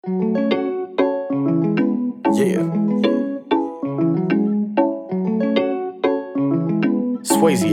Yeah. Swayze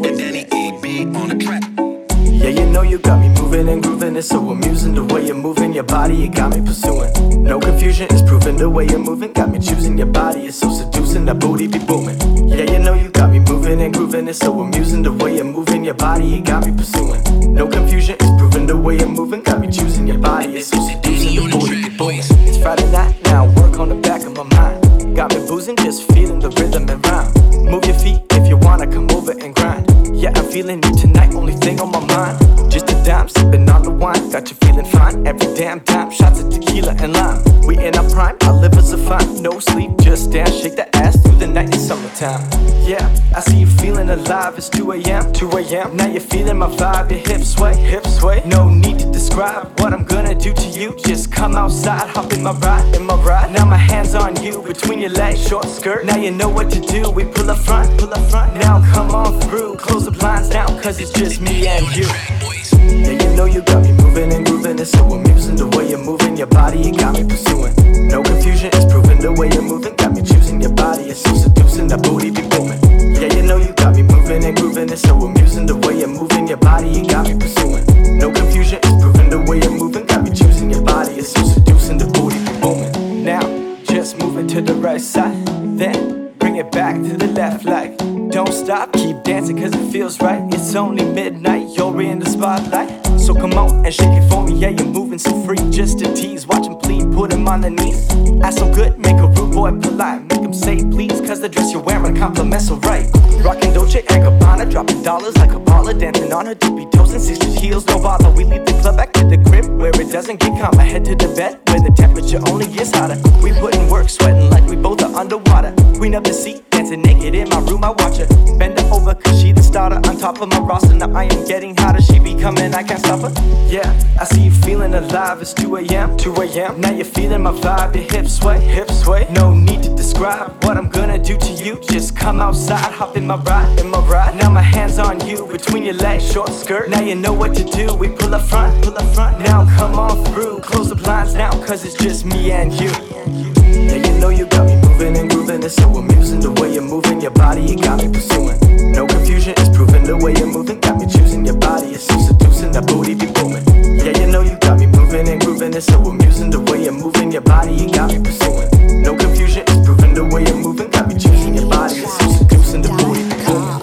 Yeah, you know you got me moving and grooving. It's so amusing the way you're moving your body. It got me pursuing. No confusion, it's proving the way you're moving. Got me choosing your body. It's so seducing, that booty be booming. Yeah, you know you got me moving and grooving. It's so amusing the way you're moving your body. It got me pursuing. No confusion, it's proving the way you're moving. Got me choosing your body. It's so seducing, the booty be booming. It's Friday night now, work on the back of my mind. Got me boozing, just feeling the rhythm and rhyme. Move your feet if you wanna, come over and grind. Yeah, I'm feeling you tonight, only thing on my mind. Just a dime, sipping on the wine. Got you feeling fine, every damn time. Shots of tequila and lime. We in our prime, our livers are fine. No sleep, just dance, shake the ass through the night in summertime. Yeah, I see you feeling alive, it's 2 a.m. 2 a.m. Now you're feeling my vibe, your hips sway, hips sway. No need to describe what I'm gonna do to you. Just come outside, hop in my ride, in my ride. Now my hands on you, between your legs, short skirt. Now you know what to do, we pull up front, pull up front. Now come on through, close the blinds now, cause it's just me and you. Yeah, you know you got me moving and grooving. It's so amusing the way you're moving your body. It got me pursuing. No confusion, it's proving the way you're moving. Got me choosing your body. It's so seducing, that booty be booming. Yeah, you know you got me moving and grooving. It's so amusing the way you're moving your body. It got me pursuing. No confusion, it's proving the way you're moving. Got me choosing your body. It's so seducing, the booty be booming. Now, just move it to the right side. Then bring it back to the left like don't stop, keep dancing cause it feels right. It's only midnight, you're in the spotlight. So come on and shake it for me, yeah, you're moving so free. Just to tease, watch him plead, put him on the knees. Act so good, make a rude boy polite. Make him say please, cause the dress you're wearing compliments so right. Rockin' Dolce & Gabbana, dropping dollars like a baller. Dancing on her doopy toes and 6-inch heels, no bother. We leave the club back to the crib, where it doesn't get calm. I head to the bed, where the temperature only gets hotter. We putting work, sweating like we both are underwater. Queen of the sea, dancing naked in my room, I watch her. Bend her over cause she the starter, on top of my roster. Now I am getting hotter, she be coming, I can't stop her. Yeah, I see you feeling alive, it's 2 a.m. 2 a.m. Now you're feeling my vibe, your hips sway, hips sway. No need to describe what I'm gonna do to you. Just come outside, hop in my ride, in my ride. Now my hands on you, between your legs, short skirt. Now you know what to do, we pull up front, pull up front. Now come on through, close the blinds now, cause it's just me and you. Yeah, you know you got me moving and grooving. It's so amusing the way you're moving your body. It got me pursuing. No confusion, it's proving the way you're moving. Got me choosing your body. It's so seducing, that booty be booming. Yeah, you know you got me moving and grooving. It's so amusing the way you're moving your body. It got me pursuing. No confusion, it's proving the way you're moving. Got me choosing your body. It's so seducing, the booty be booming.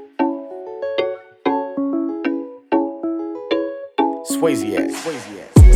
Swayze.